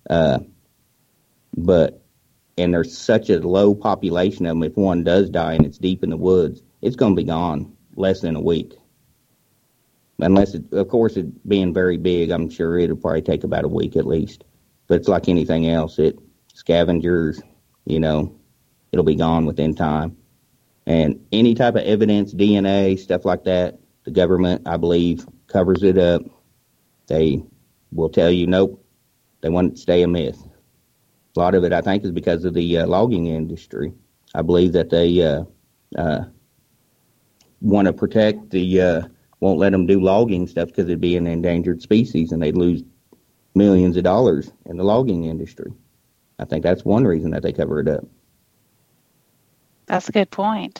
And there's such a low population of them, if one does die and it's deep in the woods, it's going to be gone less than a week. Unless, of course, it being very big, I'm sure it'll probably take about a week at least. But it's like anything else. It scavengers, it'll be gone within time. And any type of evidence, DNA, stuff like that, the government, I believe, covers it up. They will tell you, nope, they want it to stay a myth. A lot of it, I think, is because of the logging industry. I believe that they want to protect won't let them do logging stuff because it'd be an endangered species and they'd lose millions of dollars in the logging industry. I think that's one reason that they cover it up. That's a good point.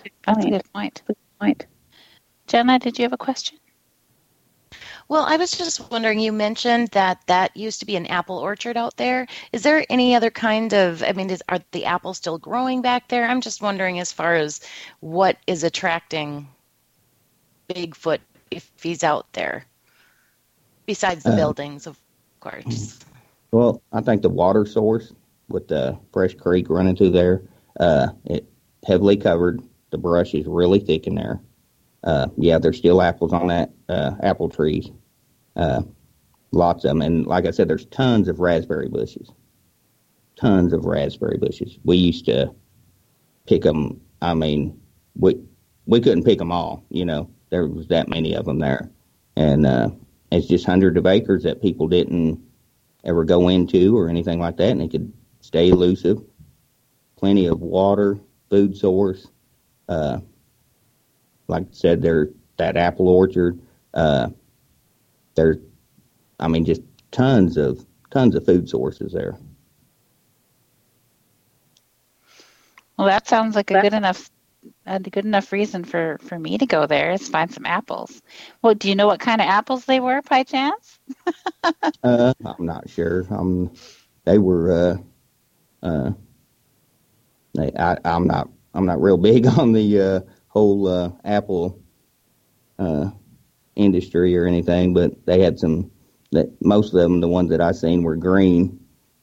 Jenna, did you have a question? Well, I was just wondering, you mentioned that used to be an apple orchard out there. Is there any other kind of, are the apples still growing back there? I'm just wondering as far as what is attracting Bigfoot if he's out there, besides the buildings, of course. Well, I think the water source with the fresh creek running through there, it heavily covered. The brush is really thick in there. There's still apples on that apple trees. Lots of them. And like I said, there's tons of raspberry bushes. We used to pick them. We couldn't pick them all, There was that many of them there. And it's just hundreds of acres that people didn't ever go into or anything like that, and it could stay elusive. Plenty of water, food source. Like I said, there's that apple orchard. There's, just tons of food sources there. Well, that sounds like a good enough reason for me to go there is find some apples. Well, do you know what kind of apples they were by chance? I'm not sure. They were I'm not real big on the whole apple industry or anything, but they had some that most of them, the ones that I seen, were green.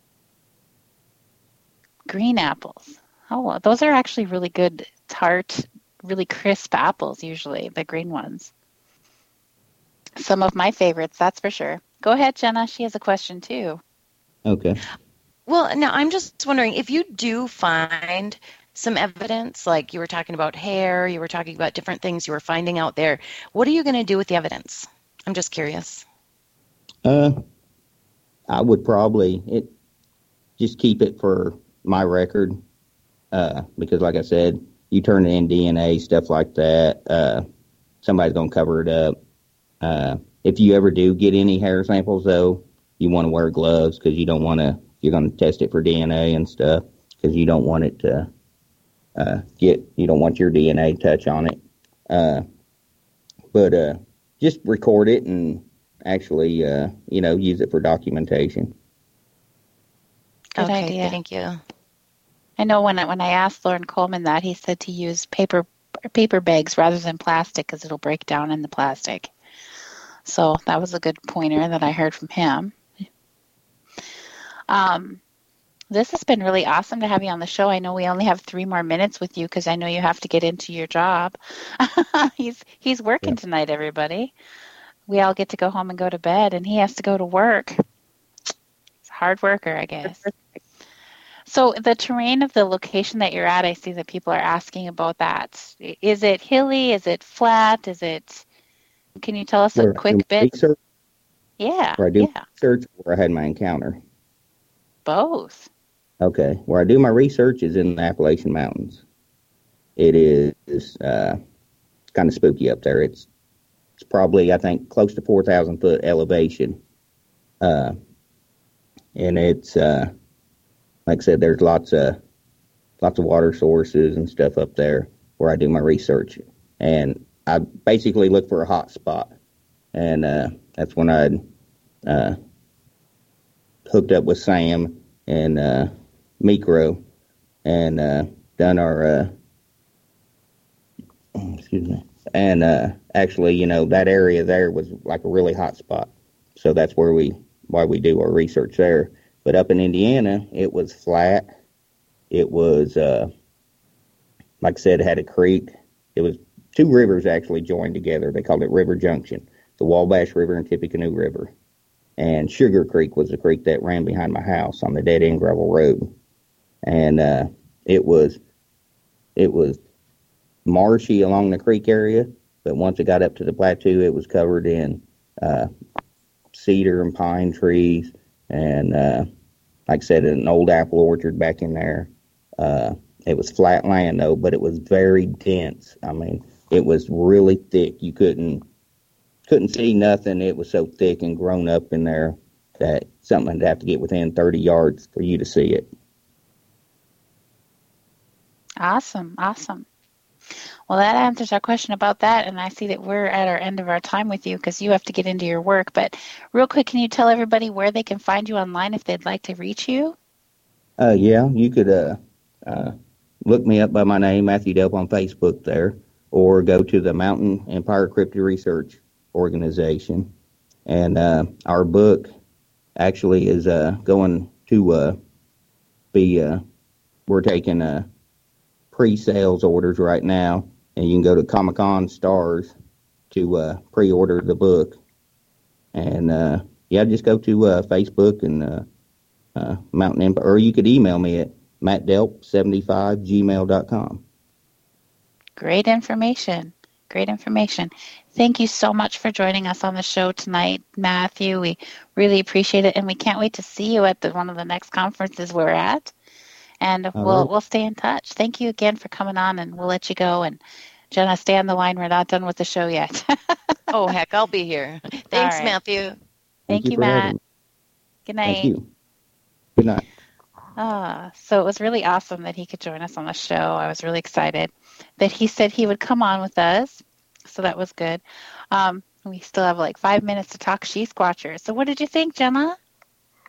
Green apples. Oh, well, those are actually really good, tart, really crisp apples, usually, the green ones. Some of my favorites, that's for sure. Go ahead, Jenna. She has a question, too. Okay. Well, now I'm just wondering if you do find some evidence, like you were talking about hair, you were talking about different things you were finding out there, what are you going to do with the evidence? I'm just curious. I would probably just keep it for my record, because like I said, you turn it in DNA, stuff like that, somebody's going to cover it up. If you ever do get any hair samples, though, you want to wear gloves because you're going to test it for DNA and stuff, because you don't want it to you don't want your DNA touch on it. But just record it and actually, use it for documentation. Good Okay, idea. thank you. I know when I asked Lauren Coleman that, he said to use paper bags rather than plastic because it'll break down in the plastic. So that was a good pointer that I heard from him. This has been really awesome to have you on the show. I know we only have 3 more minutes with you because I know you have to get into your job. He's working tonight, everybody. We all get to go home and go to bed, and he has to go to work. He's a hard worker, I guess. So the terrain of the location that you're at, I see that people are asking about that. Is it hilly? Is it flat? Can you tell us a quick bit? Research, Yeah. where I do research, where I had my encounter. Both. Okay. Where I do my research is in the Appalachian Mountains. It is kind of spooky up there. It's probably, I think, close to 4,000 foot elevation. And it's, like I said, there's lots of water sources and stuff up there where I do my research. And I basically look for a hot spot. And that's when I hooked up with Sam and Micro and done our excuse me. And actually, that area there was like a really hot spot. So that's why we do our research there. But up in Indiana, it was flat. It was, like I said, it had a creek. It was 2 rivers actually joined together. They called it River Junction, the Wabash River and Tippecanoe River. And Sugar Creek was the creek that ran behind my house on the dead-end gravel road. And it was marshy along the creek area, but once it got up to the plateau, it was covered in cedar and pine trees, and like I said, an old apple orchard back in there. It was flat land though, but it was very dense. I mean, it was really thick. You couldn't see nothing. It was so thick and grown up in there that something would have to get within 30 yards for you to see it. Awesome. Well, that answers our question about that, and I see that we're at our end of our time with you because you have to get into your work. But real quick, can you tell everybody where they can find you online if they'd like to reach you? Yeah, you could look me up by my name, Matthew Delp, on Facebook there, or go to the Mountain Empire Cryptid Research Organization. And our book actually is going to be, we're taking pre-sales orders right now, and you can go to Comic-Con Stars to pre-order the book. And just go to Facebook and Mountain Empire, or you could email me at mattdelp75gmail.com. Great information. Thank you so much for joining us on the show tonight, Matthew. We really appreciate it, and we can't wait to see you at one of the next conferences we're at. And we'll stay in touch. Thank you again for coming on, and we'll let you go. And Jenna, stay on the line. We're not done with the show yet. Oh, heck, I'll be here. Thanks, right. Matthew. Thank you, Matt. Good night. Thank you. Good night. So it was really awesome that he could join us on the show. I was really excited that he said he would come on with us. So that was good. We still have like 5 minutes to talk she squatchers. So what did you think, Jenna?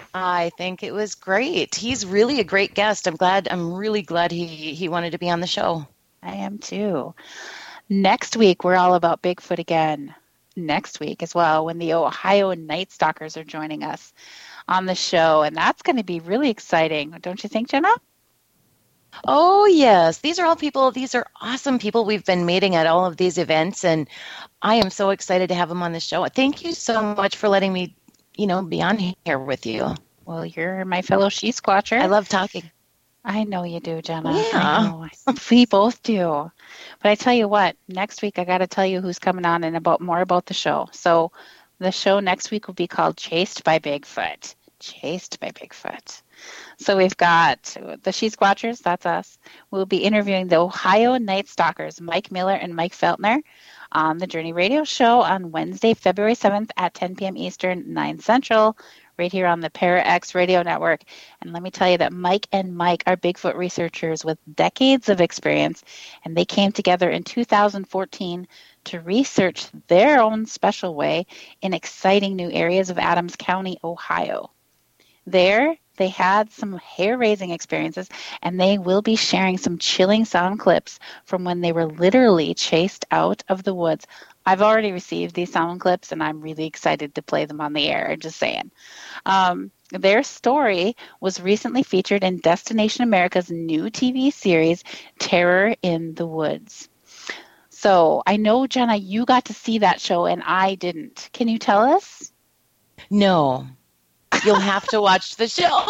I think it was great. He's really a great guest. I'm really glad he wanted to be on the show. I am too. Next week, we're all about Bigfoot again. Next week as well, when the Ohio Night Stalkers are joining us on the show. And that's going to be really exciting. Don't you think, Jenna? Oh, yes. These are awesome people we've been meeting at all of these events. And I am so excited to have them on the show. Thank you so much for letting me, be on here with you. Well, you're my fellow she-squatcher. I love talking. I know you do, Jenna. Yeah. We both do. But I tell you what, next week I got to tell you who's coming on and more about the show. So the show next week will be called Chased by Bigfoot. Chased by Bigfoot. So we've got the She-Squatchers, that's us. We'll be interviewing the Ohio Night Stalkers, Mike Miller and Mike Feltner, on the Journey Radio Show on Wednesday, February 7th at 10 p.m. Eastern, 9 Central, right here on the Para X Radio Network. And let me tell you that Mike and Mike are Bigfoot researchers with decades of experience, and they came together in 2014 to research their own special way in exciting new areas of Adams County, Ohio. There, they had some hair-raising experiences, and they will be sharing some chilling sound clips from when they were literally chased out of the woods. I've already received these sound clips, and I'm really excited to play them on the air, just saying. Their story was recently featured in Destination America's new TV series, Terror in the Woods. So I know, Jenna, you got to see that show, and I didn't. Can you tell us? No. You'll have to watch the show.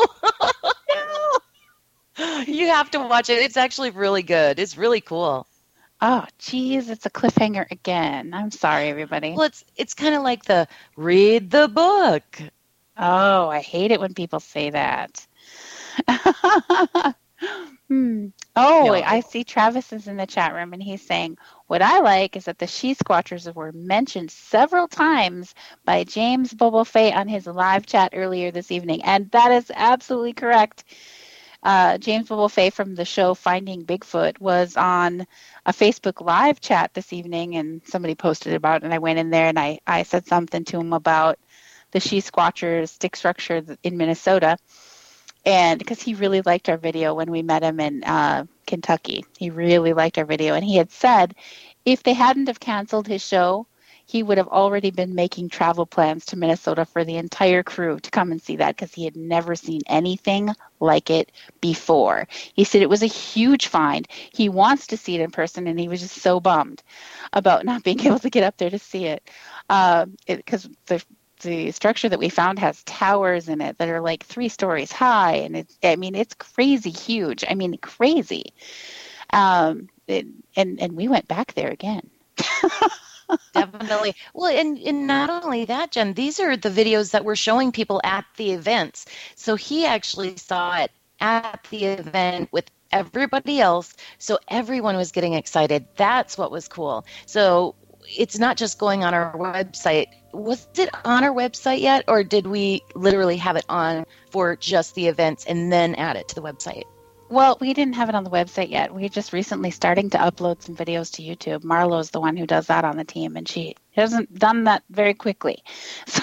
You have to watch it. It's actually really good. It's really cool. Oh, geez, it's a cliffhanger again. I'm sorry, everybody. Well, it's kind of like the read the book. Oh, I hate it when people say that. Oh, no. I see Travis is in the chat room, and he's saying, what I like is that the She-Squatchers were mentioned several times by James Bobo Fay on his live chat earlier this evening, and that is absolutely correct. James Bobo Fay from the show Finding Bigfoot was on a Facebook live chat this evening, and somebody posted about it, and I went in there and I said something to him about the She-Squatchers stick structure in Minnesota. And because he really liked our video when we met him in Kentucky. He really liked our video. And he had said if they hadn't have canceled his show, he would have already been making travel plans to Minnesota for the entire crew to come and see that, because he had never seen anything like it before. He said it was a huge find. He wants to see it in person, and he was just so bummed about not being able to get up there to see it. Because the structure that we found has towers in it that are like 3 stories high, and it's crazy huge. Crazy. And we went back there again. Definitely. Well, and not only that, Jen, these are the videos that we're showing people at the events. So he actually saw it at the event with everybody else. So everyone was getting excited. That's what was cool. So it's not just going on our website. Was it on our website yet, or did we literally have it on for just the events and then add it to the website? Well, we didn't have it on the website yet. We're just recently starting to upload some videos to YouTube. Marlo's the one who does that on the team, and she hasn't done that very quickly. So,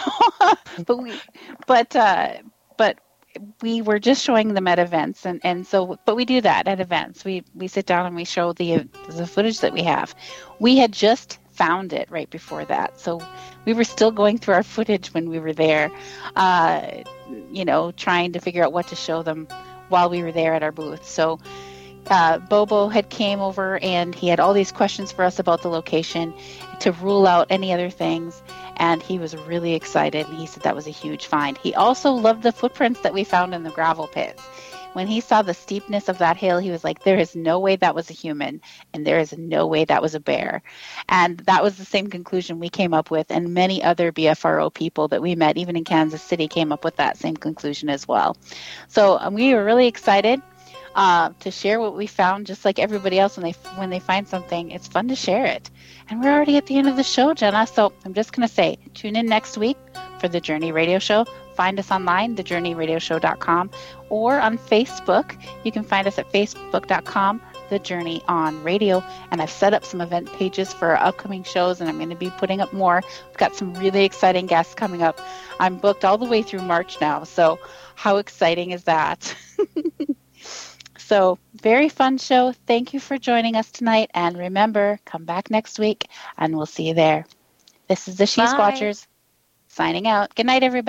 but we were just showing them at events, but we do that at events. We sit down and we show the footage that we have. We had just found it right before that, so we were still going through our footage when we were there, trying to figure out what to show them while we were there at our booth. So Bobo had came over, and he had all these questions for us about the location to rule out any other things, and he was really excited, and he said that was a huge find. He also loved the footprints that we found in the gravel pits. When he saw the steepness of that hill, he was like, there is no way that was a human, and there is no way that was a bear. And that was the same conclusion we came up with, and many other BFRO people that we met, even in Kansas City, came up with that same conclusion as well. So we were really excited to share what we found. Just like everybody else, when they find something, it's fun to share it. And we're already at the end of the show, Jenna, so I'm just going to say, tune in next week for the Journey Radio Show. Find us online, thejourneyradioshow.com, or on Facebook. You can find us at facebook.com The Journey on radio. And I've set up some event pages for our upcoming shows, and I'm going to be putting up more. We've got some really exciting guests coming up. I'm booked all the way through March now, so how exciting is that? So, very fun show. Thank you for joining us tonight. And remember, come back next week, and we'll see you there. This is the She Squatchers signing out. Good night, everybody.